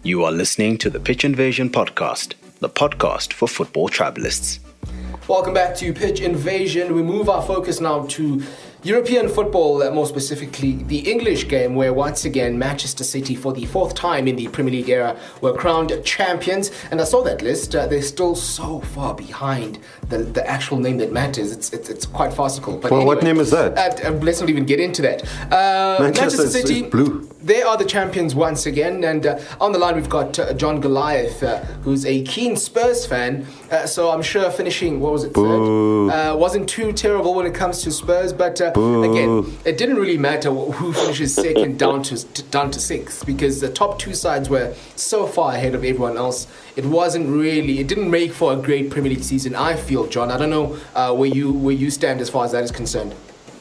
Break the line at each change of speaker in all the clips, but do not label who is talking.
You are listening to the Pitch Invasion podcast, the podcast for football tribalists.
Welcome back to Pitch Invasion. We move our focus now to European football, more specifically the English game, where once again Manchester City, for the fourth time in the Premier League era, were crowned champions. And I saw that list. They're still so far behind the actual name that matters. It's quite farcical. But anyway,
what name is that?
Let's not even get into that. Manchester City,
is blue.
They are the champions once again. And on the line we've got John Goliath, who's a keen Spurs fan. So I'm sure finishing, third? Wasn't too terrible when it comes to Spurs, but again, it didn't really matter who finishes second down to sixth, because the top two sides were so far ahead of everyone else. It didn't make for a great Premier League season, I feel, John. I don't know where you stand as far as that is concerned.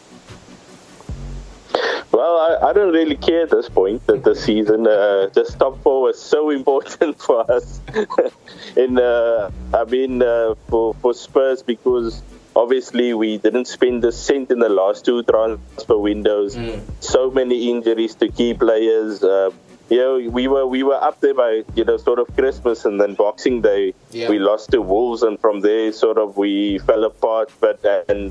Well, I don't really care at this point that the season, just top four was so important for us. For Spurs, because obviously we didn't spend a cent in the last two transfer windows. So many injuries to key players. We were up there by sort of Christmas, and then Boxing Day we lost to Wolves, and from there sort of we fell apart. But there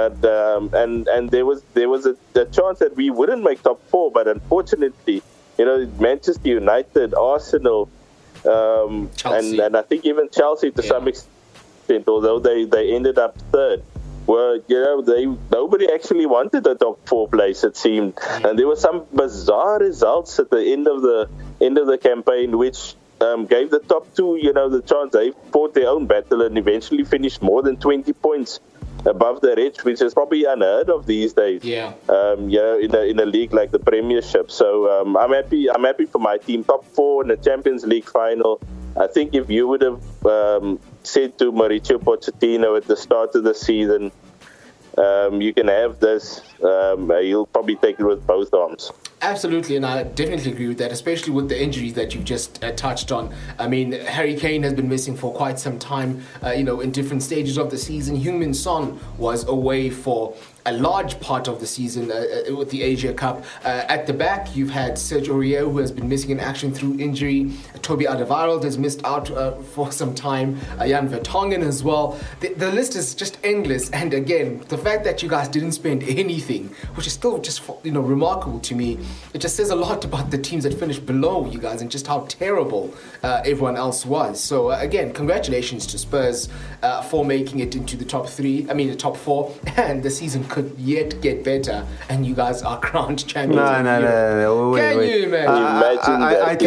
was a chance that we wouldn't make top four, but unfortunately, Manchester United, Arsenal, and I think even Chelsea to some extent, although they ended up third, nobody actually wanted the top four place, it seemed, and there were some bizarre results at the end of the campaign which gave the top two the chance. They fought their own battle and eventually finished more than 20 points above the Rich, which is probably unheard of these days. In a league like the Premiership. So I'm happy for my team. Top four in the Champions League final. I think if you would have said to Mauricio Pochettino at the start of the season, you can have this, he'll probably take it with both arms.
Absolutely, and I definitely agree with that, especially with the injuries that you've just touched on. I mean, Harry Kane has been missing for quite some time, in different stages of the season. Heung-min Son was away for a large part of the season with the Asia Cup. At the back, you've had Serge Aurier, who has been missing in action through injury. Toby Alderweireld has missed out for some time. Jan Vertonghen as well. The list is just endless. And again, the fact that you guys didn't spend anything, which is still just remarkable to me, it just says a lot about the teams that finished below you guys and just how terrible everyone else was. So again, congratulations to Spurs for making it into the top four, and the season could yet get better, and you guys are crowned champions.
No.
Can you imagine?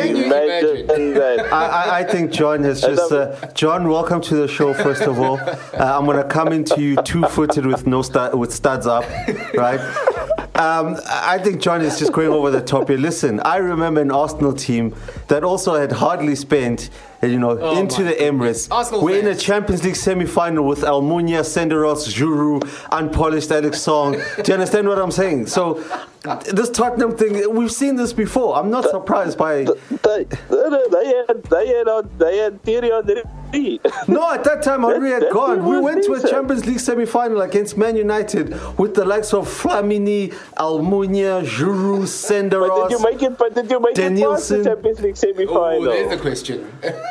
I think John has just... John, welcome to the show, first of all. I'm going to come into you two-footed with studs up, right? I think John is just going over the top here. Listen, I remember an Arsenal team that also had hardly spent, into the Emirates. We're in a Champions League semi-final with Almunia, Senderos, Giroud, unpolished Alex Song. Do you understand what I'm saying? So this Tottenham thing, we've seen this before. I'm not surprised by...
They had Thierry Henry.
No, at that time Henry had gone. We went to a Champions League semi-final against Man United with the likes of Flamini, Almunia, Giroud, Senderos.
But did you make it past the Champions League semi-final?
There's the question.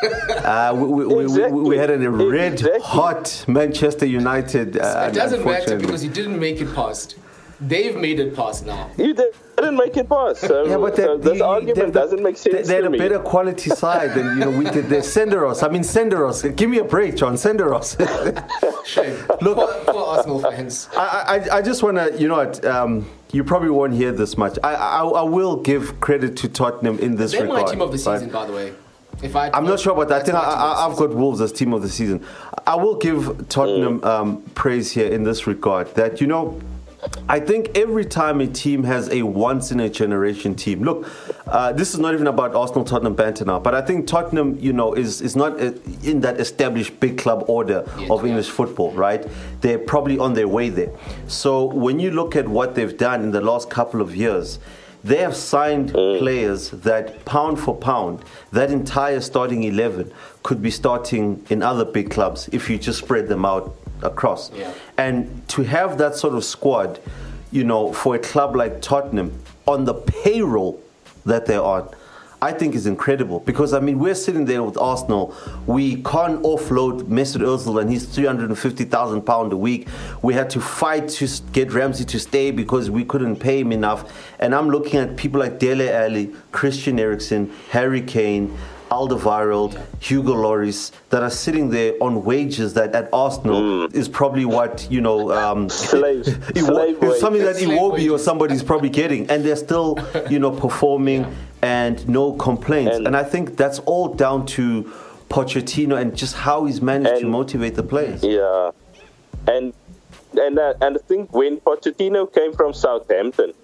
We had a red-hot Manchester United.
It doesn't matter because you didn't make it past. They've made it past now.
You didn't make it past. So, this argument doesn't make sense.
They had a better quality side than we did. They're Senderos. Give me a break, John. Senderos.
Shame. Look, for Arsenal fans.
I just want to, you probably won't hear this much. I will give credit to Tottenham in this regard.
They're my team of the season, by the way.
I'm not sure about that. I think I've got Wolves as team of the season. I will give Tottenham praise here in this regard. That, I think every time a team has a once-in-a-generation team... Look, this is not even about Arsenal-Tottenham banter now, but I think Tottenham, is not in that established big club order of English football, right? They're probably on their way there. So when you look at what they've done in the last couple of years... They have signed players that, pound for pound, that entire starting 11 could be starting in other big clubs if you just spread them out across. Yeah. And to have that sort of squad, for a club like Tottenham on the payroll that they're on, I think is incredible because, I mean, we're sitting there with Arsenal. We can't offload Mesut Ozil and he's £350,000 a week. We had to fight to get Ramsey to stay because we couldn't pay him enough. And I'm looking at people like Dele Alli, Christian Eriksen, Harry Kane, Alderweireld, Hugo Lloris that are sitting there on wages that at Arsenal is probably what, you know,
slave
something that Iwobi or somebody's probably getting, and they're still, you know, performing and no complaints. And I think that's all down to Pochettino and just how he's managed to motivate the players.
Yeah, and I think when Pochettino came from Southampton,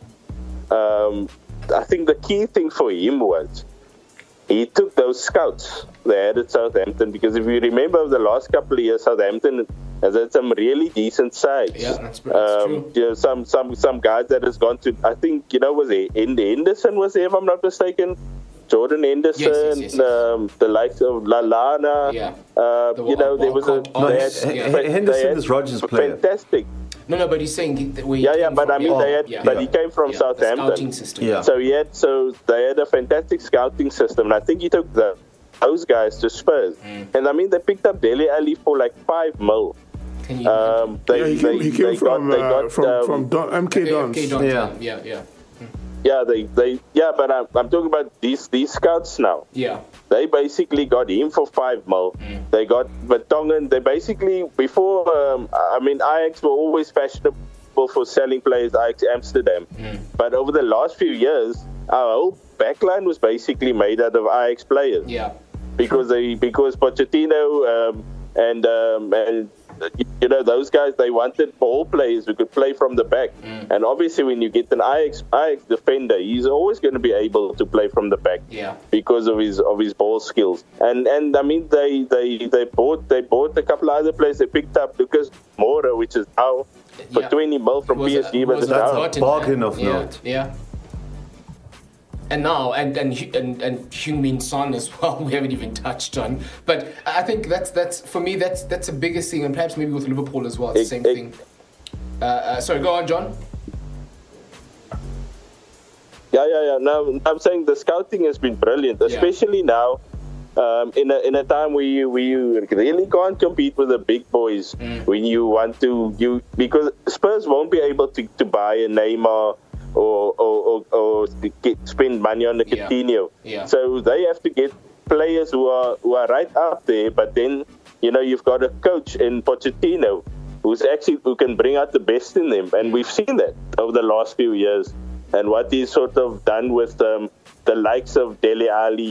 I think the key thing for him was he took those scouts they had at Southampton, because if you remember the last couple of years, Southampton has had some really decent sides.
Yeah, that's true.
You know, some guys that has gone to, I think, you know, was it Henderson was there, if I'm not mistaken? Jordan Henderson,
yes.
The likes of Lallana.
Yeah.
You know, there was a...
Henderson is Rodgers' player.
Fantastic.
No, but he's saying where he
Yeah, but I mean, they had, but he came from Southampton.
The scouting system.
Yeah.
So they had a fantastic scouting system, and I think he took those guys to Spurs. And I mean, they picked up Dele Alli for like $5 million.
Can you?
He came from MK Dons.
Yeah, but I'm talking about these scouts now.
Yeah.
They basically got him for $5 million. They got Vertonghen. They basically, before, I mean, Ajax were always fashionable for selling players, Ajax Amsterdam. But over the last few years, our whole backline was basically made out of Ajax players.
Yeah.
Because Pochettino and you know, those guys, they wanted ball players who could play from the back. And obviously when you get an Ajax defender, he's always going to be able to play from the back because of his ball skills. And I mean, they bought a couple of other players. They picked up Lucas Moura, which is now for 20 mil from PSG, but it's now
a bargain of note.
Yeah. And now, and Heung-min Son as well, we haven't even touched on. But I think that's for me, that's the biggest thing, and perhaps maybe with Liverpool as well, it's the same thing. Sorry, go on, John.
Yeah. Now, I'm saying the scouting has been brilliant, especially now, in a time where you really can't compete with the big boys when you want to, because Spurs won't be able to buy a Neymar or spend money on the Coutinho. So they have to get players who are right up there. But then, you know, you've got a coach in Pochettino who can bring out the best in them, and we've seen that over the last few years. And what he's sort of done with the likes of Dele Alli,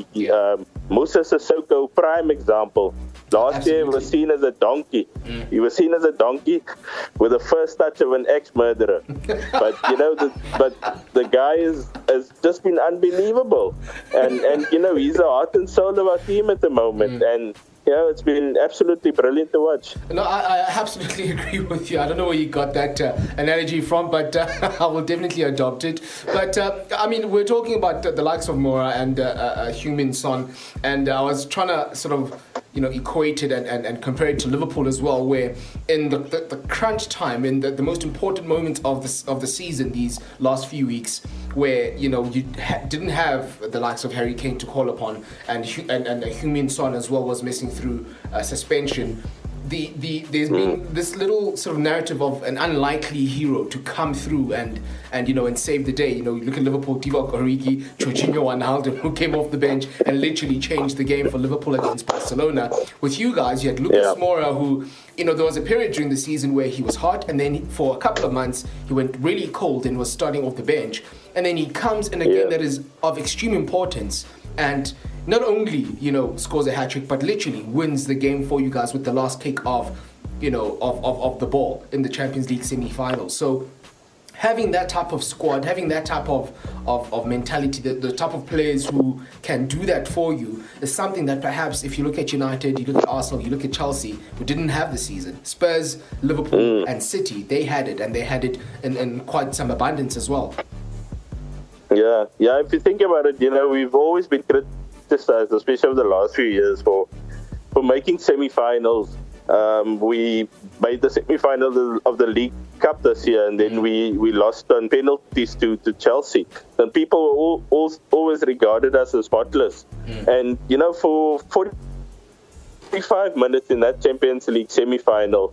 Musa Sissoko, prime example. Last year he was seen as a donkey. He was seen as a donkey with the first touch of an ex-murderer. But you know, the guy has just been unbelievable, and you know, he's the heart and soul of our team at the moment. And you know, it's been absolutely brilliant to watch.
No, I absolutely agree with you. I don't know where you got that analogy from, but I will definitely adopt it. But I mean, we're talking about the likes of Moura and Heung-min Son, and I was trying to sort of, you know, equate it and compare it to Liverpool as well, where in the crunch time, in the most important moments of the season, these last few weeks, where, you know, you didn't have the likes of Harry Kane to call upon, and Heung-min Son as well was missing through suspension. There's been this little sort of narrative of an unlikely hero to come through and you know, and save the day. You know, you look at Liverpool, Divock Origi, Jorginho Wijnaldum, who came off the bench and literally changed the game for Liverpool against Barcelona. With you guys, you had Lucas Moura, who, you know, there was a period during the season where he was hot, and then for a couple of months he went really cold and was starting off the bench, and then he comes in a game that is of extreme importance and not only, you know, scores a hat-trick, but literally wins the game for you guys with the last kick of, you know, of the ball in the Champions League semi-finals. So having that type of squad, having that type of mentality, the type of players who can do that for you is something that perhaps if you look at United, you look at Arsenal, you look at Chelsea, who didn't have the season. Spurs, Liverpool and City, they had it, and they had it in quite some abundance as well.
Yeah, if you think about it, you know, we've always been criticized, especially over the last few years, for making semi-finals. We made the semi-finals of the league Cup this year, and then we lost on penalties to Chelsea. And people were always regarded us as spotless. And, for 45 minutes in that Champions League semi-final,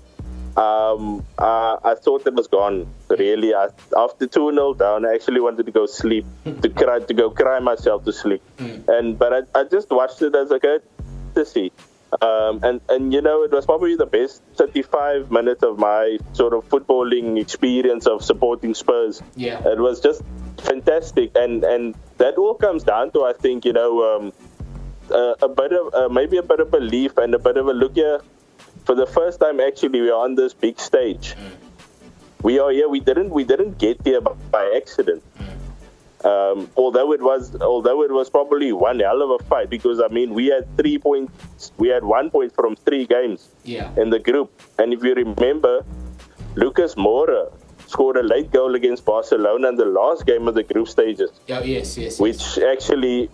I thought it was gone, really. After 2-0 down, I actually wanted to go sleep, to go cry myself to sleep. But I just watched it as a courtesy. And it was probably the best 35 minutes of my sort of footballing experience of supporting Spurs.
Yeah.
It was just fantastic. And that all comes down to, I think, maybe a bit of belief and a bit of a look here. For the first time, actually, we are on this big stage. We are here. We didn't get here by accident. Although it was probably one hell of a fight, because we had 3 points. We had 1 point from 3 games in the group. And if you remember, Lucas Moura scored a late goal against Barcelona in the last game of the group stages.
Yes.
Which actually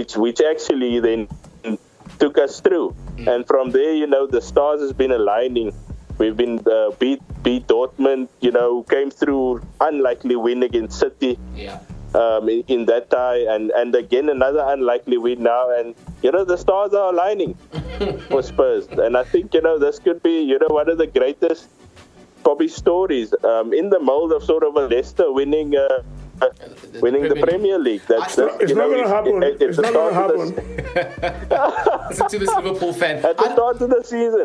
then took us through. And from there, the stars has been aligning. We've been beat Dortmund, came through, unlikely win against City. In that tie, and again another unlikely win now, and the stars are aligning for Spurs. And I think this could be one of the greatest probably stories in the mold of sort of a Leicester winning the Premier League.
It's not going to happen. It's not going to happen.
Listen to this Liverpool fan.
At the start of the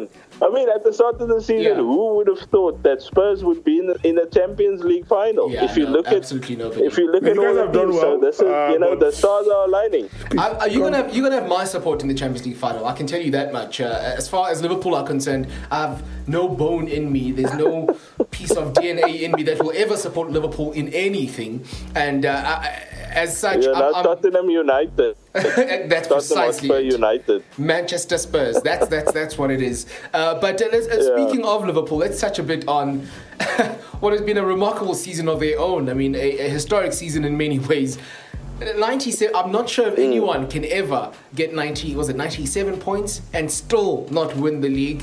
season, who would have thought that Spurs would be in the Champions League final? If you look at all the teams, so this is the stars are aligning.
You're gonna have my support in the Champions League final. I can tell you that much. As far as Liverpool are concerned, I have no bone in me. There's no piece of DNA in me that will ever support Liverpool in anything. And as such, I'm
Tottenham United.
That's precisely it.
United.
Manchester Spurs. That's what it is. But speaking of Liverpool, let's touch a bit on what has been a remarkable season of their own. A historic season in many ways. 97. I'm not sure if anyone can ever get 97 points and still not win the league.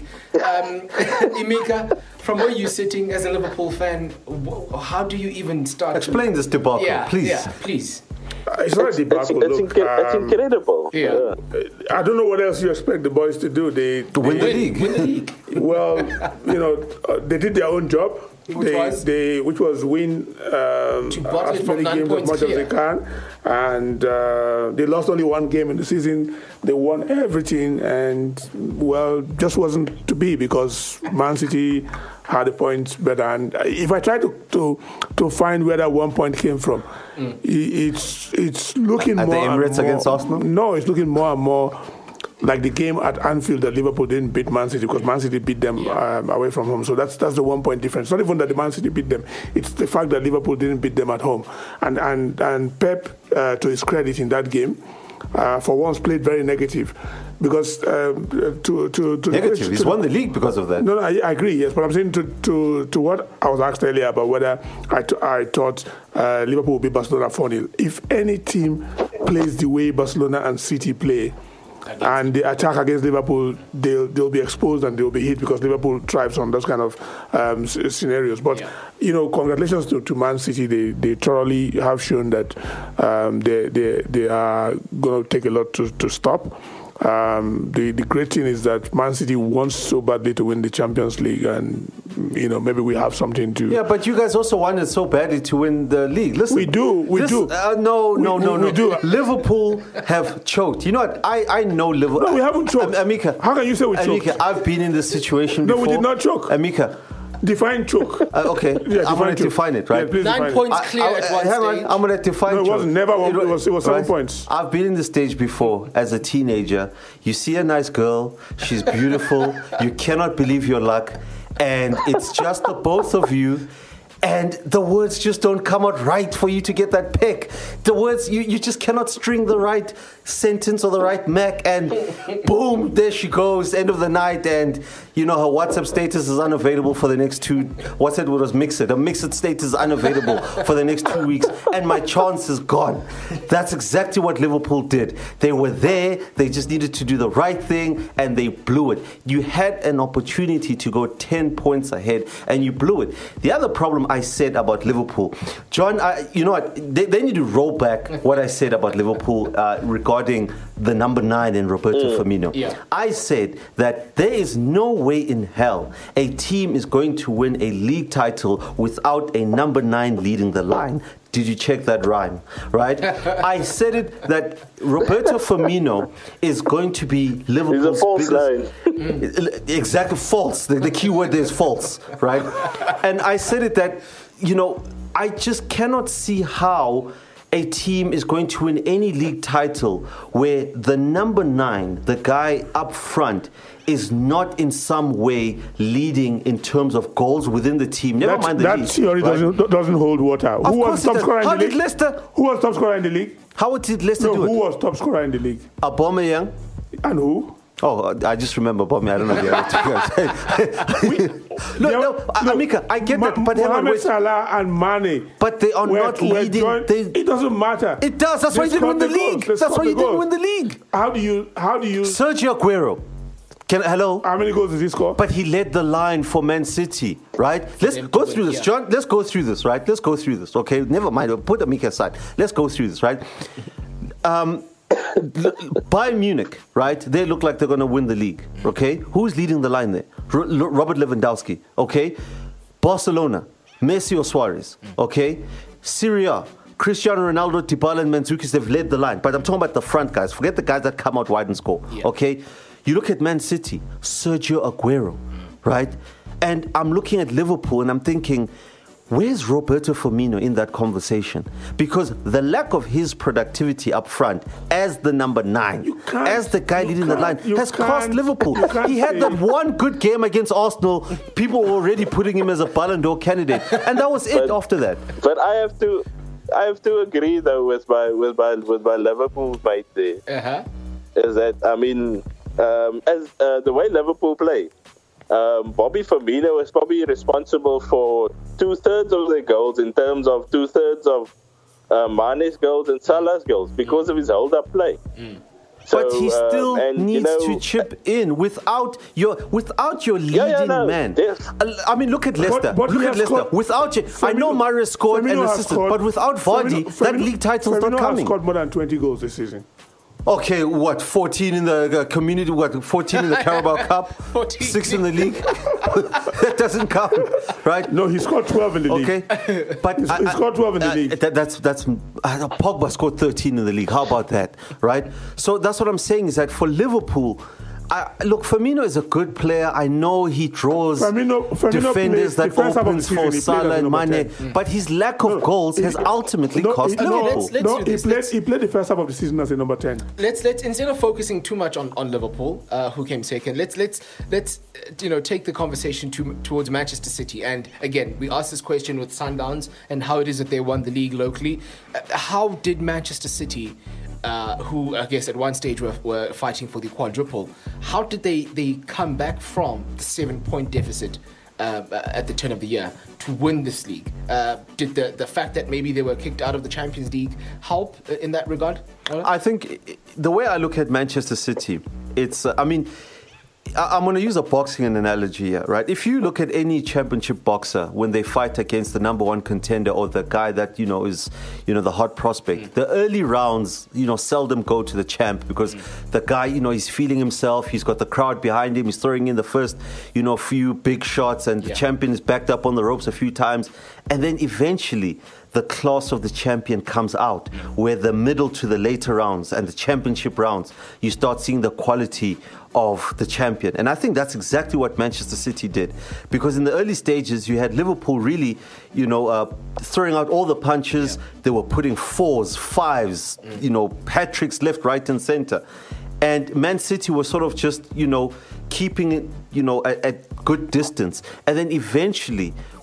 Emeka, from where you're sitting as a Liverpool fan, how do you even start?
Explain this debacle, please.
Yeah, please.
It's not a debacle.
It's incredible.
Yeah.
I don't know what else you expect the boys to do. They
win the league.
Well, they did their own job. Which was win as many games as much as they can, and they lost only one game in the season. They won everything, and just wasn't to be, because Man City had the points better. And if I try to find where that 1 point came from, it's looking
at
more
the Emirates
and more,
against Arsenal.
No, it's looking more and more like the game at Anfield that Liverpool didn't beat Man City, because Man City beat them away from home. So that's the 1 point difference. Not even that the Man City beat them; it's the fact that Liverpool didn't beat them at home. And Pep, to his credit in that game, for once played very negative, because
negative. He's won the league because of that.
No, I agree. Yes, but I'm saying to what I was asked earlier about whether I thought Liverpool would beat Barcelona 4-0. If any team plays the way Barcelona and City play, and the attack against Liverpool, they'll be exposed and they'll be hit, because Liverpool thrives on those kind of scenarios. But congratulations to Man City. They thoroughly have shown that they are going to take a lot to stop. The great thing is that Man City wants so badly to win the Champions League, and maybe we have something to.
Yeah, but you guys also wanted so badly to win the league. Listen,
we do.
No.
We do.
Liverpool have choked. You know what? I know Liverpool.
No, we haven't choked.
Emeka,
how can you say we choked?
Emeka, I've been in this situation before.
No, we did not choke.
Emeka.
Define choke.
Okay, I'm going to define it, right?
Yeah,
9 points clear at one stage.
I'm going to define
choke. It was 7
right?
points.
I've been in the stage before as a teenager. You see a nice girl, she's beautiful, you cannot believe your luck, and it's just the both of you. And the words just don't come out right for you to get that pick. The words, you just cannot string the right sentence or the right Mac, and boom, there she goes, end of the night, and her WhatsApp status is unavailable for the next two. What's it? What was Mixed? A Mixed status is unavailable for the next 2 weeks, and my chance is gone. That's exactly what Liverpool did. They were there. They just needed to do the right thing, and they blew it. You had an opportunity to go 10 points ahead, and you blew it. The other problem I said about Liverpool, John, you know what? They need to roll back what I said about Liverpool regarding the number 9 in Roberto Firmino.
Yeah.
I said that there is no way in hell a team is going to win a league title without a number 9 leading the line. Did you check that rhyme? Right? I said it that Roberto Firmino is going to be Liverpool's biggest.
Line.
Exactly, false. The key word there is false, right? And I said it that, I just cannot see how a team is going to win any league title where the number 9, the guy up front, is not in some way leading in terms of goals within the team. Never mind the league.
That theory doesn't hold water. Who was top scorer in the league? Who was top scorer in the league?
How did Leicester do it?
Who was top scorer in the league?
Aubameyang.
And who?
Oh, I just remember Aubameyang. I don't know the other two guys. Amika, I get that. But
Mohamed Salah and Mane.
But they are not leading.
It doesn't matter.
It does. That's why you didn't win the league. That's why you didn't win the league.
How do you?
Sergio Aguero. Hello?
How many goals did he score?
But he led the line for Man City, right? Let's go through this, John. Let's go through this, right? Let's go through this, okay? Never mind. Put Amika aside. Let's go through this, right? Bayern Munich, right? They look like they're going to win the league, okay? Who's leading the line there? Robert Lewandowski, okay? Barcelona, Messi or Suarez, okay? Syria, Cristiano Ronaldo, Dybala and Mandzukic, they've led the line. But I'm talking about the front guys. Forget the guys that come out wide and score, okay? You look at Man City, Sergio Aguero, right? And I'm looking at Liverpool and I'm thinking, where's Roberto Firmino in that conversation? Because the lack of his productivity up front as the number 9, as the guy leading the line, has cost Liverpool. He had that one good game against Arsenal. People were already putting him as a Ballon d'Or candidate. And that was it after that.
But I have to agree though with my Liverpool mate there. Is that, I mean, as the way Liverpool play, Bobby Firmino is probably responsible for 2/3 of their goals in terms of 2/3 of Mane's goals and Salah's goals because of his hold-up play. So,
but he still needs to chip in without your leading man. I mean, look at Leicester. Look at Leicester. Without you, I know Mahrez scored and assisted, but without Vardy, that league title is not coming.
Firmino has scored more than 20 goals this season.
Okay, what, 14 in the community, 14 in the Carabao Cup, 6 in the league? That doesn't count, right?
No, he scored 12 in the league.
Okay, but
he scored 12 in the league.
That's Pogba scored 13 in the league. How about that, right? So that's what I'm saying is that for Liverpool, look, Firmino is a good player. I know he draws defenders that opens for Salah and Mane, but his lack of goals has ultimately cost Liverpool.
He played the first half of the season as a number 10.
Let's instead of focusing too much on Liverpool, who came second, let's take the conversation towards Manchester City. And again, we asked this question with Sundowns and how it is that they won the league locally. How did Manchester City, who I guess at one stage were fighting for the quadruple, how did they come back from the 7-point deficit at the turn of the year to win this league? Did the fact that maybe they were kicked out of the Champions League help in that regard?
I think the way I look at Manchester City, it's, I'm going to use a boxing analogy here, right? If you look at any championship boxer when they fight against the number one contender or the guy that, is, the hot prospect, the early rounds, seldom go to the champ because the guy, he's feeling himself. He's got the crowd behind him. He's throwing in the first, few big shots and the champion is backed up on the ropes a few times. And then eventually the class of the champion comes out where the middle to the later rounds and the championship rounds, you start seeing the quality of the champion. And I think that's exactly what Manchester City did. Because in the early stages, you had Liverpool really, throwing out all the punches. They were putting 4s, 5s, hat-tricks left, right and center. And Man City was sort of just, keeping it, at good distance. And then eventually,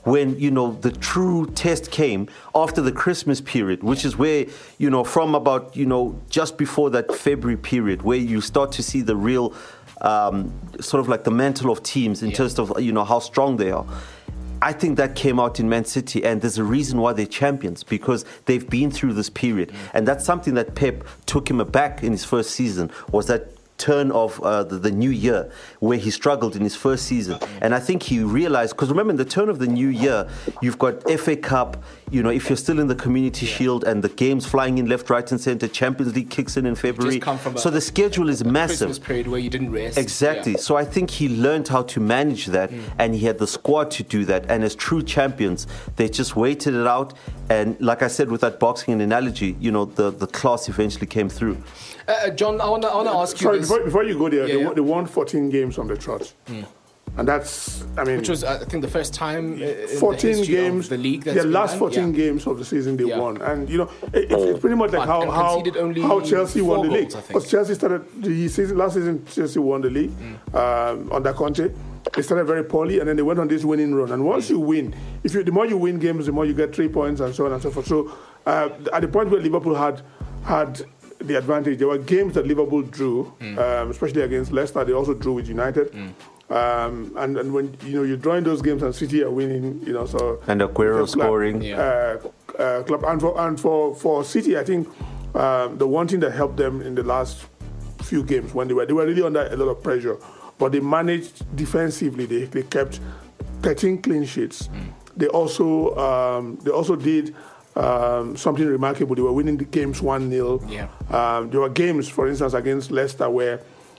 when, the true test came after the Christmas period, which is where, from about, just before that February period, where you start to see the real sort of like the mantle of teams in terms of, how strong they are. I think that came out in Man City, and there's a reason why they're champions, because they've been through this period. And that's something that Pep took him aback in his first season, was that turn of the new year, where he struggled in his first season. And I think he realized, because remember, in the turn of the new year, you've got FA Cup, if you're still in the Community Shield, and the games flying in left, right and centre, Champions League kicks in February.
So
the schedule is massive.
Christmas period where you didn't rest.
Exactly. So I think he learned how to manage that, and he had the squad to do that. And as true champions, they just waited it out. And like I said, with that boxing analogy, the class eventually came through.
John, I want to ask you this.
Before you go there, they won 14 games on the trot. And that's,
which was, I think, the first time in
14
the
games,
of the league.
The last 14 games of the season they won. And, it's pretty much like how Chelsea won the league. Because Chelsea started the season, last season, Chelsea won the league under Conte. They started very poorly, and then they went on this winning run. And once you win, the more you win games, the more you get 3 points, and so on and so forth. So at the point where Liverpool had the advantage, there were games that Liverpool drew, especially against Leicester. They also drew with United. And when you're drawing those games and City are winning, so
and Aguero scoring,
club, and for City, I think the one thing that helped them in the last few games, when they were really under a lot of pressure, but they managed defensively. They kept 13 clean sheets. They also did something remarkable. They were winning the games 1-0. There were games, for instance, against Leicester where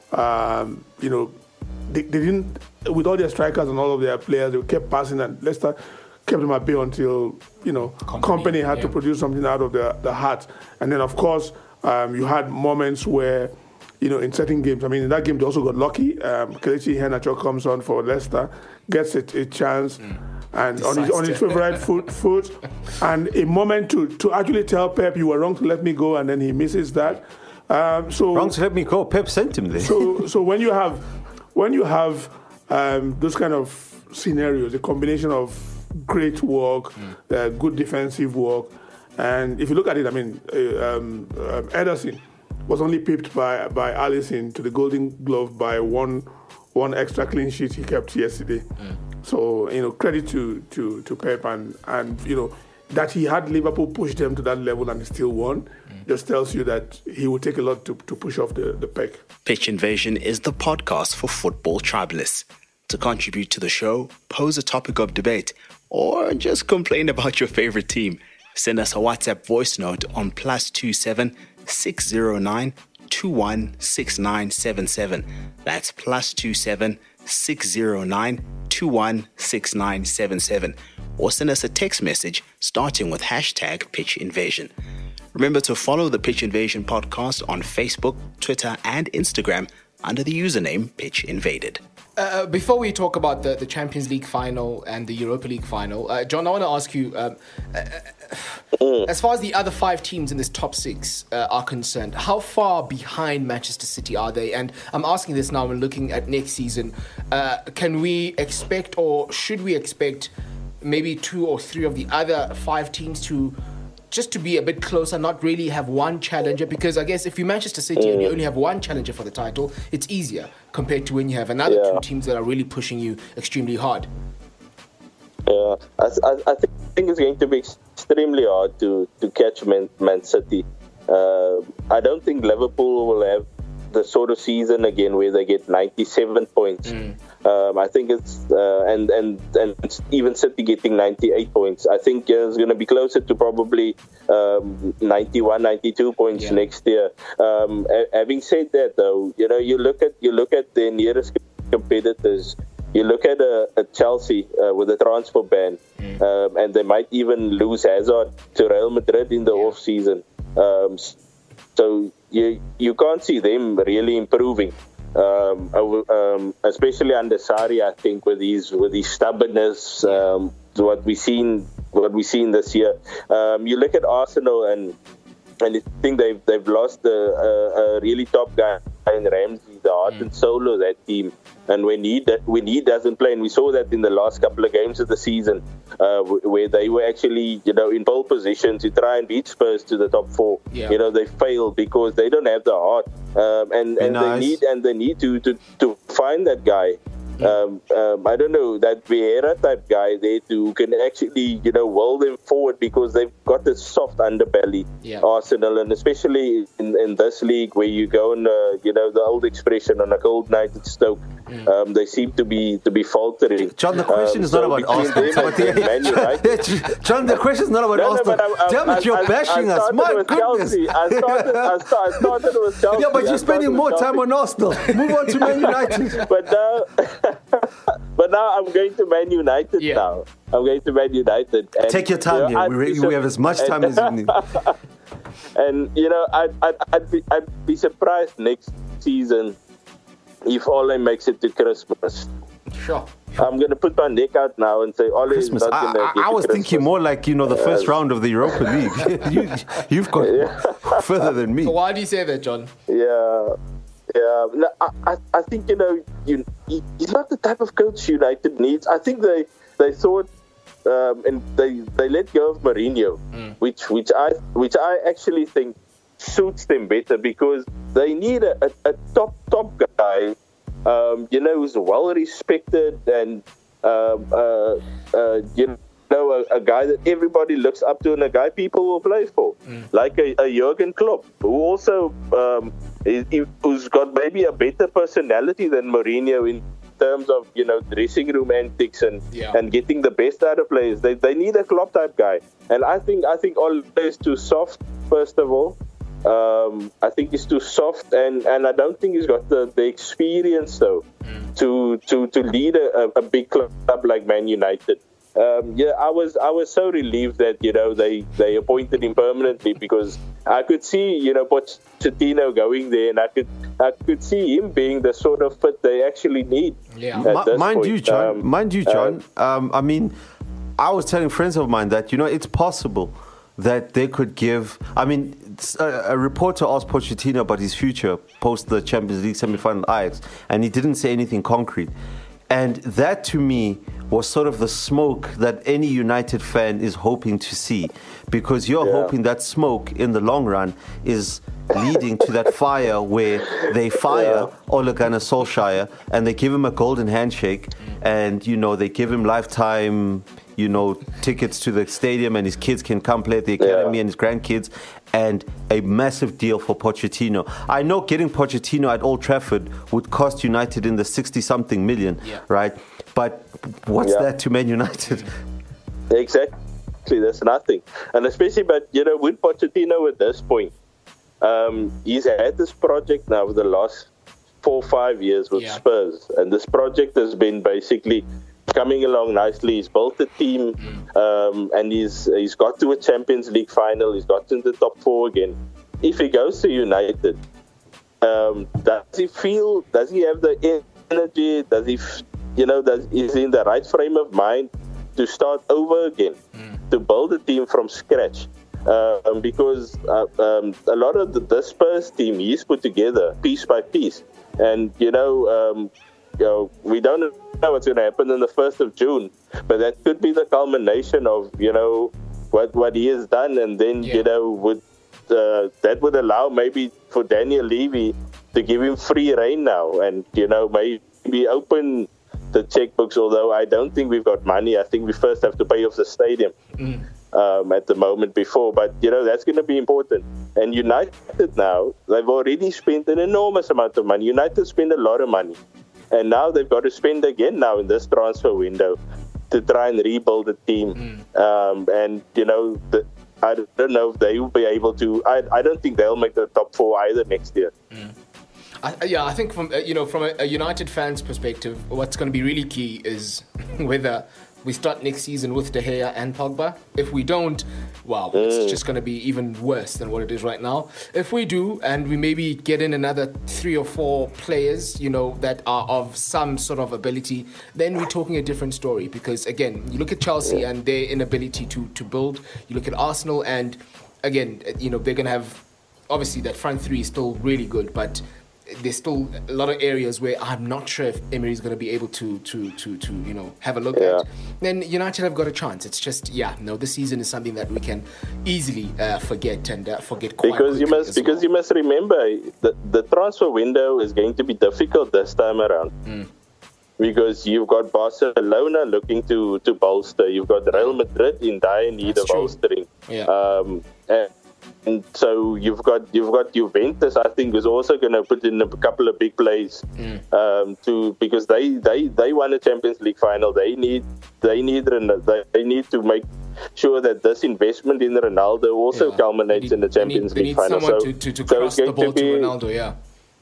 they didn't, with all their strikers and all of their players, they kept passing, and Leicester kept them at bay until Company had to produce something out of the hat. And then, of course, you had moments where, in certain games, in that game they also got lucky. Kelechi Iheanacho comes on for Leicester, gets a chance, and on his favorite foot, and a moment to actually tell Pep, you were wrong to let me go, and then he misses that.
Wrong to let me go. Pep sent him there.
So when you have those kind of scenarios, a combination of great work, good defensive work, and if you look at it, Ederson was only pipped by Alisson to the Golden Glove by one extra clean sheet he kept yesterday. So credit to Pep, and that he had Liverpool push them to that level and he still won. Just tells you that he will take a lot to push off the peg.
Pitch Invasion is the podcast for football tribalists. To contribute to the show, pose a topic of debate, or just complain about your favorite team, send us a WhatsApp voice note on +27 609 216977. That's +27 609 216977. Or send us a text message starting with #Pitch Invasion. Remember to follow the Pitch Invasion podcast on Facebook, Twitter, and Instagram under the username Pitch Invaded.
Before we talk about the Champions League final and the Europa League final, John, I want to ask you, as far as the other 5 teams in this top 6 are concerned, how far behind Manchester City are they? And I'm asking this now when looking at next season. Can we expect, or should we expect, maybe 2 or 3 of the other 5 teams to be a bit closer, not really have one challenger? Because I guess if you're Manchester City and you only have one challenger for the title, it's easier compared to when you have another 2 teams that are really pushing you extremely hard.
Yeah, I think it's going to be extremely hard to catch Man City. I don't think Liverpool will have the sort of season again where they get 97 points. I think it's and even City getting 98 points. I think it's going to be closer to probably 91, 92 points next year. Having said that, though, you look at the nearest competitors. You look at a Chelsea with a transfer ban, and they might even lose Hazard to Real Madrid in the off season. So you can't see them really improving, especially under Sarri. I think with his stubbornness, what we seen this year. You look at Arsenal and I think they've lost a really top guy Brian Ramsey, the heart and soul of that team. And when he doesn't play, and we saw that in the last couple of games of the season, where they were actually, in pole position to try and beat Spurs to the top 4. Yeah. They failed because they don't have the heart, and they need to find that guy. I don't know, that Vieira type guy there who can actually, will them forward, because they've got this soft underbelly, Arsenal, and especially in this league where you go on, the old expression, on a cold night at Stoke, they seem to be faltering.
John, the question is not about Arsenal. John, the question is not about Arsenal. Damn it, you're bashing us. My goodness.
I started with Chelsea.
Yeah, but you're spending more time on Arsenal. Move on to Man United.
But now I'm going to Man United now. I'm going to Man United. And,
take your time here. We have as much time as you need.
And, I'd be surprised next season if Ole makes it to Christmas.
Sure.
I'm going to put my neck out now and say Ole is not going to get
I was thinking more like, the first round of the Europa League. You've got further than me.
So why do you say that, John?
Yeah. No, I think he's not the type of coach United needs. I think they thought and they let go of Mourinho, which I actually think suits them better, because they need a top guy, who's well respected, and a guy that everybody looks up to, and a guy people will play for, like a Jurgen Klopp, who also who's got maybe a better personality than Mourinho in terms of dressing room antics and getting the best out of players. They need a Klopp type guy, and I think Ole is too soft. First of all, I think he's too soft, and I don't think he's got the experience though to lead a big club like Man United. I was so relieved that they appointed him permanently, because I could see Pochettino going there, and I could see him being the sort of fit they actually need.
Yeah, mind you, John. I mean, I was telling friends of mine that it's possible that they could give. I mean, a reporter asked Pochettino about his future post the Champions League semi-final Ajax, and he didn't say anything concrete. And that, to me, was sort of the smoke that any United fan is hoping to see, because you're hoping that smoke in the long run is leading to that fire where they fire Ole Gunnar Solskjaer and they give him a golden handshake, and they give him lifetime tickets to the stadium, and his kids can come play at the academy, and his grandkids, and a massive deal for Pochettino. I know getting Pochettino at Old Trafford would cost United in the 60-something million, right? But what's that to Man United?
Exactly, that's nothing. And especially, with Pochettino at this point, he's had this project now for the last 4 or 5 years with Spurs, and this project has been basically coming along nicely. He's built a team, and he's got to a Champions League final. He's got into the top 4 again. If he goes to United, does he have the energy? Does he, is he in the right frame of mind to start over again, to build a team from scratch? Because a lot of the Spurs team he's put together piece by piece, and we don't know what's going to happen on the 1st of June, but that could be the culmination of what he has done, and then that would allow maybe for Daniel Levy to give him free rein now, and maybe open the checkbooks. Although I don't think we've got money. I think we first have to pay off the stadium at the moment before, but that's going to be important. And United now, they've already spent an enormous amount of money. United spend a lot of money. And now they've got to spend again now in this transfer window to try and rebuild the team. And, I don't know if they will be able to. I don't think they'll make the top 4 either next year.
I think from a United fan's perspective, what's going to be really key is whether we start next season with De Gea and Pogba. If we don't, it's just going to be even worse than what it is right now. If we do, and we maybe get in another 3 or 4 players, that are of some sort of ability, then we're talking a different story. Because again, you look at Chelsea and their inability to build. You look at Arsenal, and again, they're going to have, obviously that front 3 is still really good, but there's still a lot of areas where I'm not sure if Emery is going to be able to have a look at. Then United have got a chance. It's just this season is something that we can easily forget quite
because you must remember the transfer window is going to be difficult this time around. Because you've got Barcelona looking to bolster, you've got Real Madrid in dire need of bolstering. And so you've got Juventus, I think, is also going to put in a couple of big plays because they won a Champions League final. They need to make sure that this investment in Ronaldo also culminates in the Champions League final.
They need someone to cross the ball to Ronaldo.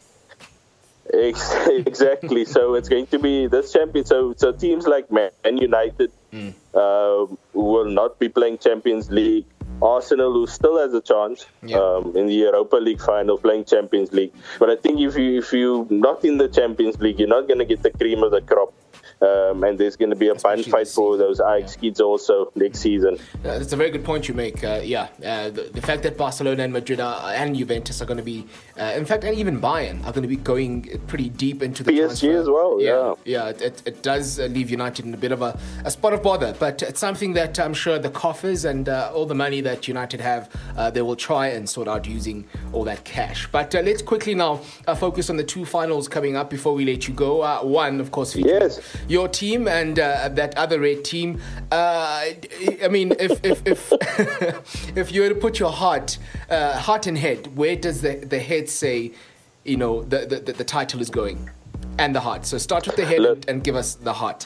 Exactly. So it's going to be this champion. So teams like Man United will not be playing Champions League. Arsenal, who still has a chance in the Europa League final, playing Champions League. But I think if you're not in the Champions League, you're not going to get the cream of the crop. And there's going to be a fun fight for those Ajax kids also next season.
That's a very good point you make. The fact that Barcelona and Madrid and Juventus are going to be, in fact, and even Bayern are going to be going pretty deep into the
PSG
transfer.
as well.
It does leave United in a bit of a spot of bother, but it's something that I'm sure the coffers and all the money that United have, they will try and sort out using all that cash. But let's quickly now focus on the two finals coming up before we let you go. One, of course, featuring your team and that other red team. I mean, if you were to put your heart and head, where does the head say, the title is going, and the heart? So start with the head and give us the heart.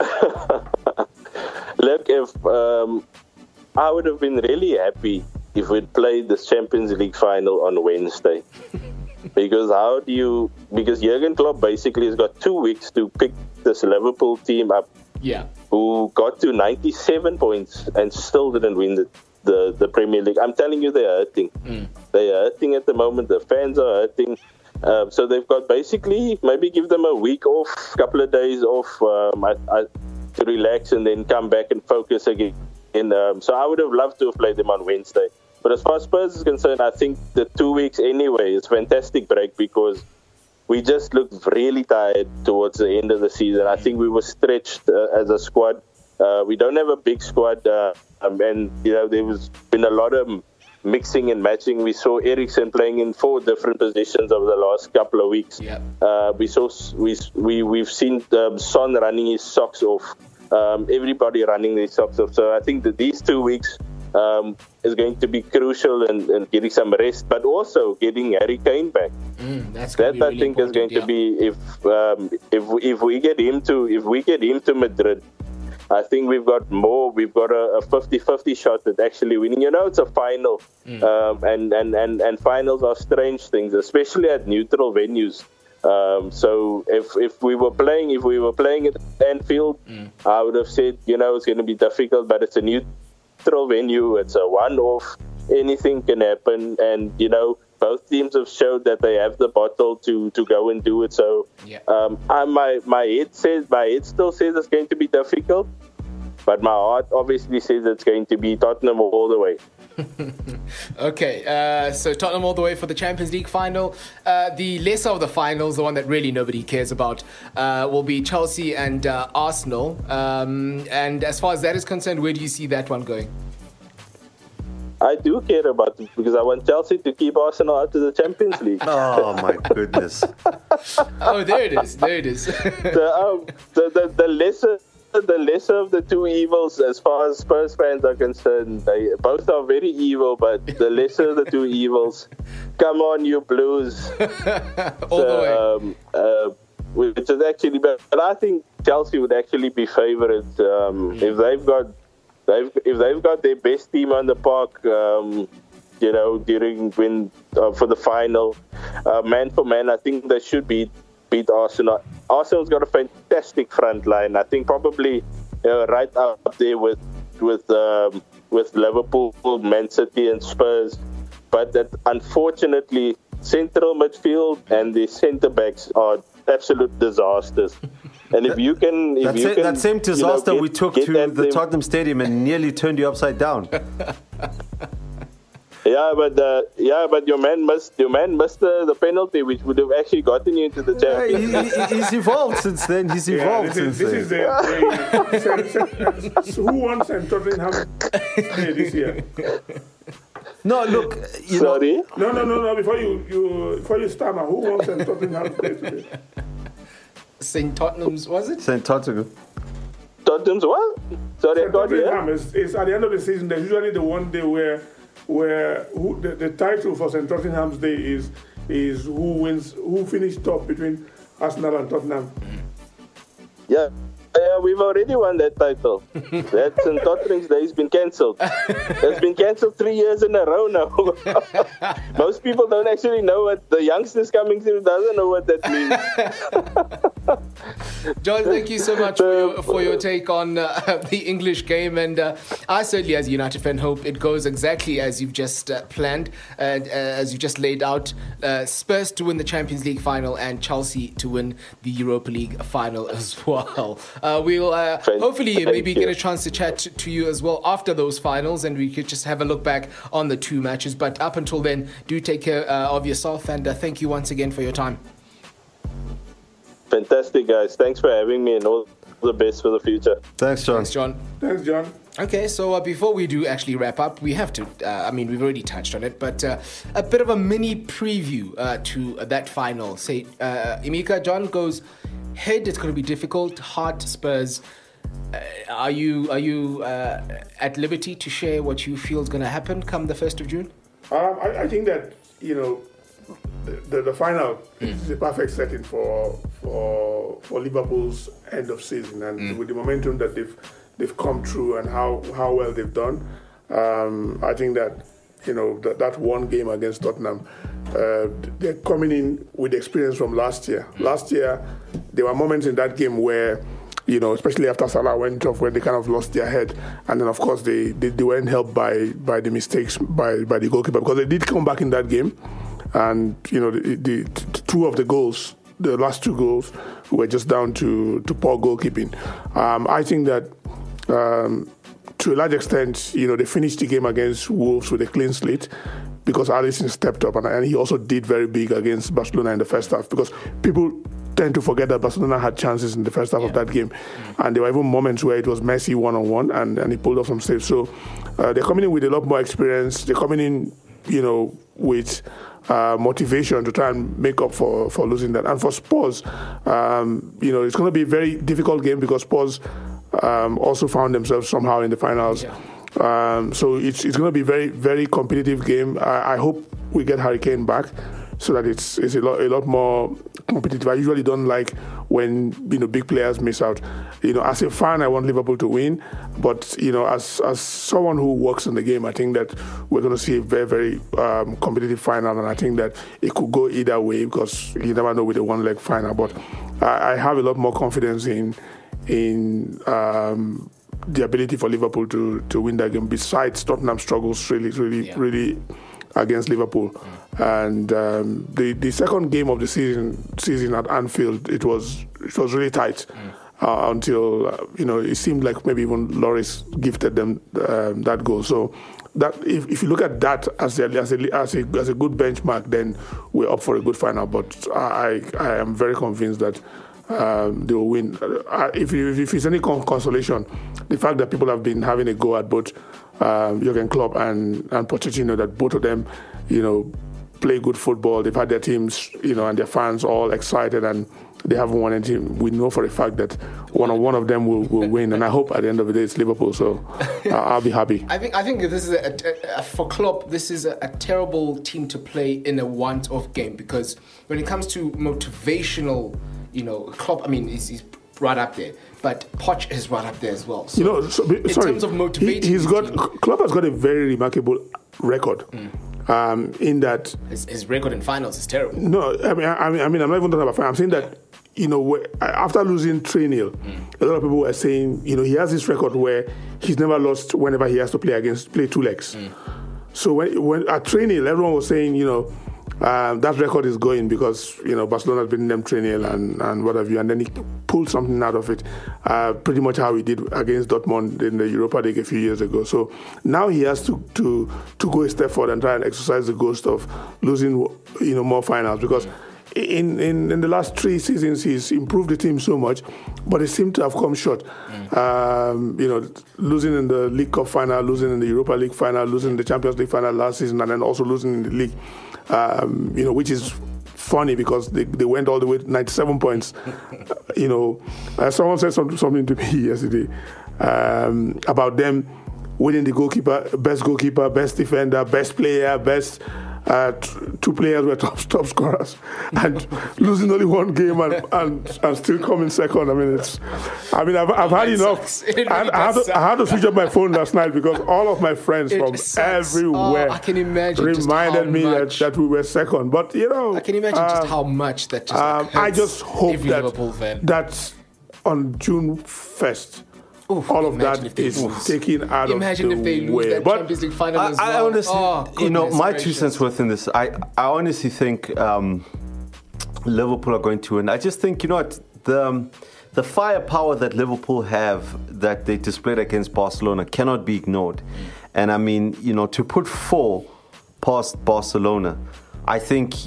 Look, if I would have been really happy if we'd played this Champions League final on Wednesday. Because Jurgen Klopp basically has got 2 weeks to pick this Liverpool team up, who got to 97 points and still didn't win the Premier League. I'm telling you, they're hurting. They are hurting at the moment. The fans are hurting. So they've got basically maybe give them a week off, a couple of days off to relax and then come back and focus again. So I would have loved to have played them on Wednesday. But as far as Spurs is concerned, I think the 2 weeks anyway is a fantastic break because we just looked really tired towards the end of the season. I think we were stretched as a squad. We don't have a big squad, and there was been a lot of mixing and matching. We saw Eriksen playing in 4 different positions over the last couple of weeks. We've seen Son running his socks off. Everybody running their socks off. So I think that these 2 weeks is going to be crucial in getting some rest, but also getting Harry Kane back. That I think is going to be if we get him to Madrid. I think we've got a 50-50 shot at actually winning. It's a final, and finals are strange things, especially at neutral venues. So if we were playing at Anfield, I would have said it's going to be difficult, but it's a neutral venue. It's a one-off. Anything can happen, and both teams have showed that they have the bottle to go and do it. So my head still says it's going to be difficult, but my heart obviously says it's going to be Tottenham all the way.
Okay, so Tottenham all the way for the Champions League final. The lesser of the finals, the one that really nobody cares about, will be Chelsea and Arsenal. And as far as that is concerned, where do you see that one going?
I do care about it because I want Chelsea to keep Arsenal out of the Champions League.
Oh my goodness!
Oh, there it is.
The lesser of the two evils, as far as Spurs fans are concerned, they both are very evil. But the lesser of the two evils, come on, you Blues!
All the way.
Which is actually, but I think Chelsea would actually be favourites if they've got their best team on the park. During for the final, man for man, I think they should beat Arsenal. Arsenal's got a fantastic front line. I think probably right up there with Liverpool, Man City, and Spurs. But that unfortunately, central midfield and the centre backs are absolute disasters. And that
same disaster we took to the Tottenham Stadium and nearly turned you upside down.
but your man missed the penalty, which would have actually gotten you into the Champions.
He's evolved since then. He's evolved since then.
Who won St. Tottenham this year?
No, look.
Sorry.
No. Before you stammer, who won St. Tottenham today?
St. Tottenham's, was it?
St. Tottenham.
Tottenham's what? Sorry, I got you.
It's at the end of the season. There's usually the one day where the title for St. Tottenham's Day is who finished top between Arsenal and Tottenham.
Yeah, we've already won that title. That St. Tottenham's Day has been cancelled. It's been cancelled 3 years in a row now. Most people don't actually know what the youngsters coming through doesn't know what that means.
John, thank you so much for your take on the English game, and I certainly, as a United fan, hope it goes exactly as you've just planned and as you just laid out. Spurs to win the Champions League final and Chelsea to win the Europa League final as well. We'll hopefully maybe get a chance to chat to you as well after those finals, and we could just have a look back on the two matches. But up until then, do take care of yourself, and thank you once again for your time.
Fantastic, guys. Thanks for having me, and all the best for the future.
Thanks, John.
Thanks, John.
Okay, so before we do actually wrap up, we have to, we've already touched on it, but a bit of a mini preview to that final. Say, Emeka, John goes head, it's going to be difficult, heart, Spurs. Are you at liberty to share what you feel is going to happen come the 1st of June?
I think that, the final is the perfect setting for Liverpool's end of season, and with the momentum that they've come through and how well they've done, I think that that one game against Tottenham, they're coming in with experience from last year. Last year, there were moments in that game where, especially after Salah went off, when they kind of lost their head, and then of course they weren't helped by the mistakes by the goalkeeper, because they did come back in that game. And the two of the goals, the last two goals, were just down to poor goalkeeping. I think that to a large extent, they finished the game against Wolves with a clean slate because Alisson stepped up, and he also did very big against Barcelona in the first half, because people tend to forget that Barcelona had chances in the first half of that game, and there were even moments where it was Messi one-on-one, and he pulled off some saves. So they're coming in with a lot more experience. They're coming in, with motivation to try and make up for losing that. And for Spurs, it's going to be a very difficult game, because Spurs also found themselves somehow in the finals. So it's going to be a very, very competitive game. I hope we get Harry Kane back, so that it's a lot more competitive. I usually don't like when big players miss out. As a fan, I want Liverpool to win, but as someone who works in the game, I think that we're going to see a very, very competitive final, and I think that it could go either way, because you never know with a one-leg final. But I have a lot more confidence in the ability for Liverpool to win that game. Besides Tottenham's struggles, really against Liverpool. And the second game of the season at Anfield, it was really tight until it seemed like maybe even Lloris gifted them that goal. So that if you look at that as a good benchmark, then we're up for a good final. But I am very convinced that they will win. If it's any consolation, the fact that people have been having a go at both Jurgen Klopp and Pochettino, that both of them, play good football. They've had their teams, and their fans all excited, and they haven't won anything. We know for a fact that one of them will win, and I hope at the end of the day it's Liverpool. So I'll be happy.
I think this is for Klopp. This is a terrible team to play in a one-off game, because when it comes to motivational, Klopp, he's right up there, but Poch is right up there as well. So in terms of motivating,
Klopp has got a very remarkable record. In that
his record in finals is terrible.
No, I'm not even talking about finals. I'm saying that after losing 3-0, a lot of people were saying he has this record where he's never lost whenever he has to play two legs. So when at 3-0, everyone was saying that record is going because Barcelona's been them 3-0 and what have you, and then he pulled something out of it, pretty much how he did against Dortmund in the Europa League a few years ago. So now he has to go a step forward and try and exercise the ghost of losing more finals, because in the last 3 seasons he's improved the team so much, but he seemed to have come short. Losing in the League Cup final, losing in the Europa League final, losing in the Champions League final last season, and then also losing in the league. Which is funny because they went all the way to 97 points. Someone said something to me yesterday about them winning the goalkeeper, best defender, best player, best. 2 players were top scorers, and losing only 1 game and still coming second. I've had enough. I had to switch up my phone last night because all of my friends from everywhere
I can imagine
reminded me that we were second. But
I can imagine just how much that just
I just hope
that
on June 1st. All of that is taken out of the way.
Imagine if they lose that Champions League final as well.
I honestly, my 2 cents worth in this. I honestly think Liverpool are going to win. I just think, the firepower that Liverpool have that they displayed against Barcelona cannot be ignored. And to put 4 past Barcelona, I think,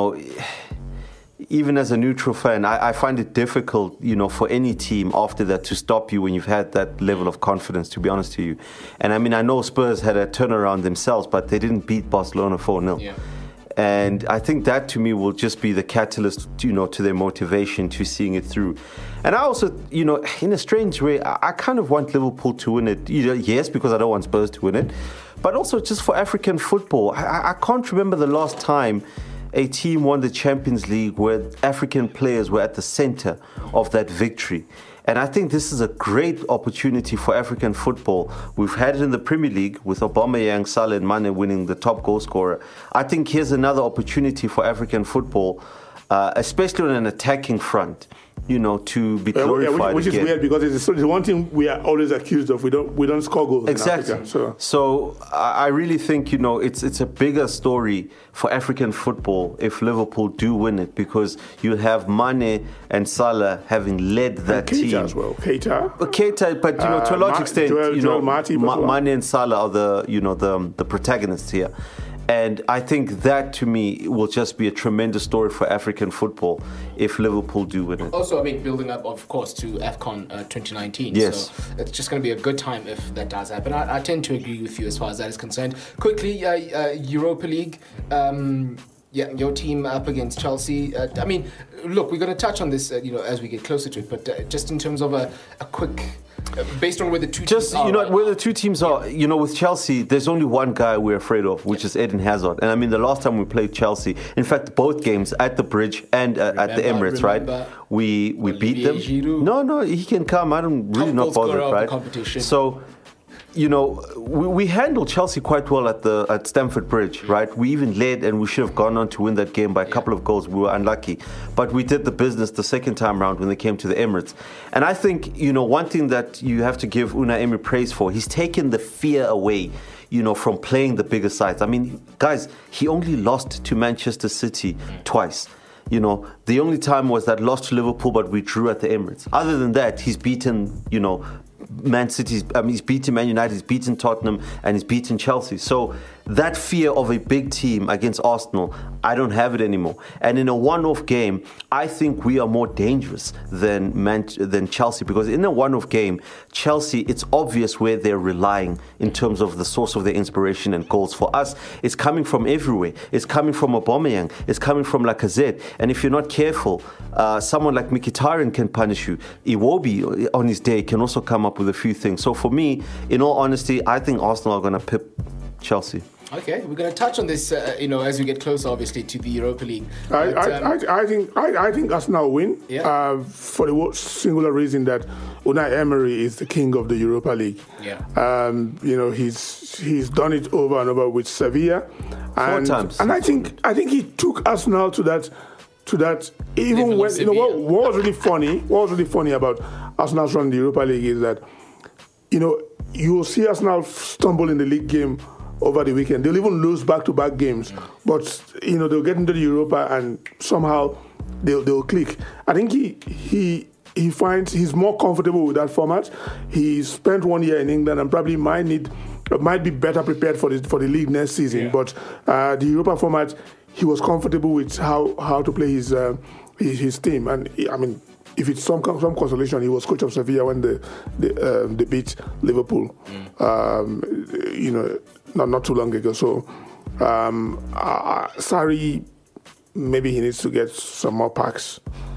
even as a neutral fan, I find it difficult, for any team after that to stop you when you've had that level of confidence, to be honest to you. And I know Spurs had a turnaround themselves, but they didn't beat Barcelona 4-0.
Yeah.
And I think that to me will just be the catalyst, to their motivation to seeing it through. And I also, in a strange way, I kind of want Liverpool to win it. Yes, because I don't want Spurs to win it, but also just for African football. I can't remember the last time a team won the Champions League where African players were at the center of that victory. And I think this is a great opportunity for African football. We've had it in the Premier League with Aubameyang, Salah and Mane winning the top goal scorer. I think here's another opportunity for African football, especially on an attacking front, to be glorified
which is
again.
Weird because it's the one thing we are always accused of. We don't score goals
exactly.
in Africa.
So I really think it's a bigger story for African football if Liverpool do win it, because you have Mane and Salah having led that
Keita
team
as well.
Keita, but to a large extent,
Joel Matip
Mane and Salah are the protagonists here. And I think that, to me, will just be a tremendous story for African football if Liverpool do win it.
Also, building up, of course, to AFCON 2019.
Yes.
So it's just going to be a good time if that does happen. I tend to agree with you as far as that is concerned. Quickly, Europa League. Your team up against Chelsea. Look, we're going to touch on this, as we get closer to it. But just in terms of a quick... based on where the two teams are.
Where the two teams are, with Chelsea, there's only one guy we're afraid of, which is Eden Hazard. And the last time we played Chelsea, in fact, both games at the Bridge and at the Emirates, right? We beat them.
Giroud.
No, he can come. I don't really not bothered, right? So, we handled Chelsea quite well at Stamford Bridge, right? We even led, and we should have gone on to win that game by a couple of goals. We were unlucky, but we did the business the second time round when they came to the Emirates. And I think one thing that you have to give Unai Emery praise for, he's taken the fear away, from playing the bigger sides. Guys, he only lost to Manchester City twice. The only time was that loss to Liverpool, but we drew at the Emirates. Other than that, he's beaten, Man City's, he's beaten Man United, he's beaten Tottenham, and he's beaten Chelsea. So that fear of a big team against Arsenal, I don't have it anymore. And in a one-off game, I think we are more dangerous than Chelsea, because in a one-off game, Chelsea, it's obvious where they're relying in terms of the source of their inspiration and goals. For us, it's coming from everywhere. It's coming from Aubameyang. It's coming from Lacazette. And if you're not careful, someone like Mkhitaryan can punish you. Iwobi, on his day, can also come up with a few things. So for me, in all honesty, I think Arsenal are going to pip Chelsea.
Okay, we're going to touch on this, as we get closer, obviously, to the Europa League.
I think Arsenal win for the singular reason that Unai Emery is the king of the Europa League.
Yeah.
He's done it over and over with Sevilla,
Four times.
And I think he took Arsenal to that. Even when what was really funny about Arsenal's run in the Europa League is that you will see Arsenal stumble in the league game over the weekend. They'll even lose back-to-back games, but they'll get into the Europa and somehow they'll click. I think he finds he's more comfortable with that format. He spent 1 year in England and probably might be better prepared for the league next season. Yeah. But the Europa format, he was comfortable with how to play his team. And I mean, if it's some consolation, he was coach of Sevilla when they beat Liverpool. Not too long ago. So Sarri, maybe he needs to get some more packs.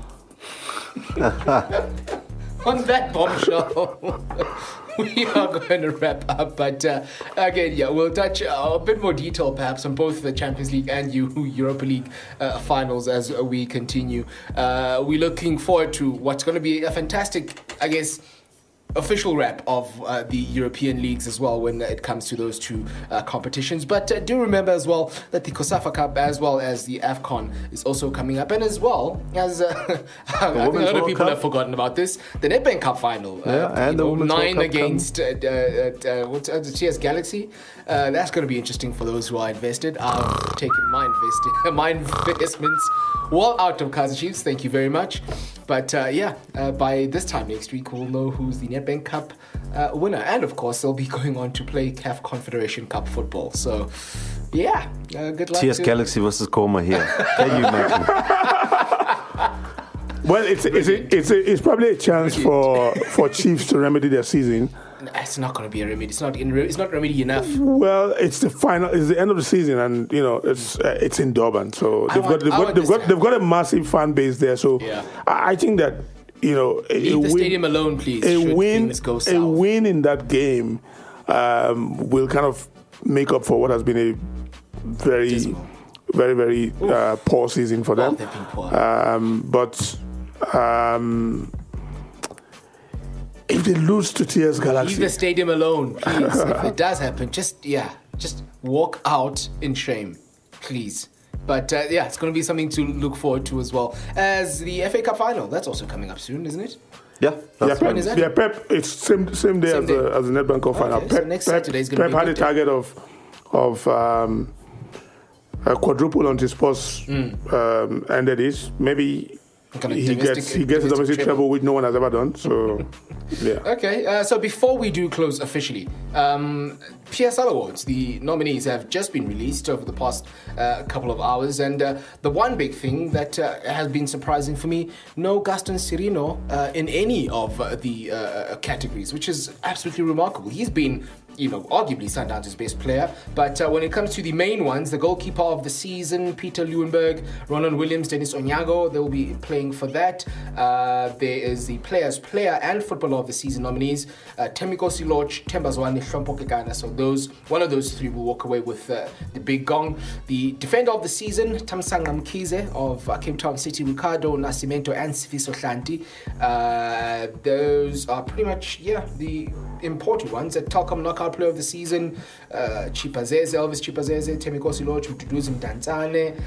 On that bombshell, we are going to wrap up. But again, we'll touch a bit more detail perhaps on both the Champions League and Europa League finals as we continue. We're looking forward to what's going to be a fantastic, I guess, official wrap of the European leagues as well when it comes to those two competitions. But do remember as well that the COSAFA Cup as well as the AFCON is also coming up, and as well as I think a lot of people have forgotten about this, the Nedbank Cup final.
And the Women's
9 against TS Galaxy. That's going to be interesting for those who are invested. I've taken my investments well out of Kaizer Chiefs. Thank you very much. But by this time next week, we'll know who's the Nedbank Cup winner. And of course, they'll be going on to play CAF Confederation Cup football. So, good luck.
TS Galaxy versus Coma here. Can you imagine?
Well, it's probably a chance for Chiefs to remedy their season.
It's not going to be a remedy. It's not remedy enough.
Well, it's the final. It's the end of the season, and it's in Durban, so they've got a massive fan base there. So I think that
leave the stadium alone, please. A
win in that game will kind of make up for what has been a very, very, very poor season for them.
They've been poor.
If they lose to TS Galaxy,
leave the stadium alone, please. If it does happen, just walk out in shame, please. But it's going to be something to look forward to as well as the FA Cup final. That's also coming up soon, isn't it?
Yeah,
when is that?
Yeah, Pep. It's same day as the Nedbank Cup final.
Okay, so next Saturday is going to be.
Pep had a target of a quadruple on his post, ended it. Maybe he gets a domestic treble, which no one has ever done. So, yeah.
Okay, so before we do close officially, PSL Awards, the nominees have just been released over the past couple of hours, and the one big thing that has been surprising for me, no Gaston Sirino in any of the categories, which is absolutely remarkable. He's been arguably Sundowns' best player. But when it comes to the main ones, the goalkeeper of the season, Peter Leuenberg, Ronan Williams, Dennis Onyago, they will be playing for that. There is the player's player and footballer of the season nominees, Temiko Siloch, Tembazwane, Hlompo Kekana. So one of those three will walk away with the big gong. The defender of the season, Thamsanqa Mkhize of Cape Town City, Ricardo Nascimento, and Sifiso Hlanti. Those are pretty much, the important ones. At Telkom Knockout Player of the Season, Elvis Chipazeze, Temiko Siloch, Mduduzi Mdantsane.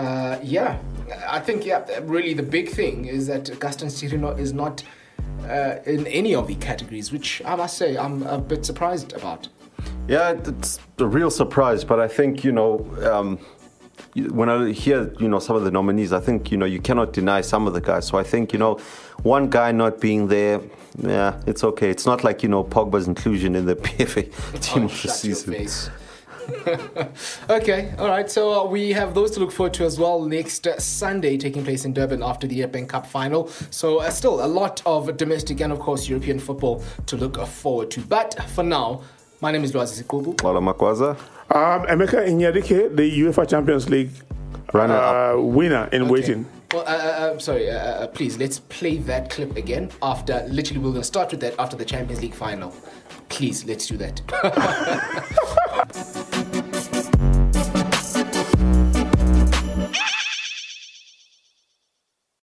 I think, really the big thing is that Gaston Sirino is not in any of the categories, which I must say I'm a bit surprised about.
Yeah, it's a real surprise, but I think, when I hear, some of the nominees, I think, you cannot deny some of the guys. So I think, one guy not being there, it's okay. It's not like, Pogba's inclusion in the PFA team of the season.
Your face. Okay, all right. So we have those to look forward to as well next Sunday, taking place in Durban after the Nedbank Cup final. So still a lot of domestic and, of course, European football to look forward to. But for now, my name is Lwazi Sikubu.
Wala Makwaza.
Emeka Inyadike, the UEFA Champions League winner in waiting.
Well, I'm sorry, please, let's play that clip again after, literally we're going to start with that after the Champions League final. Please, let's do that.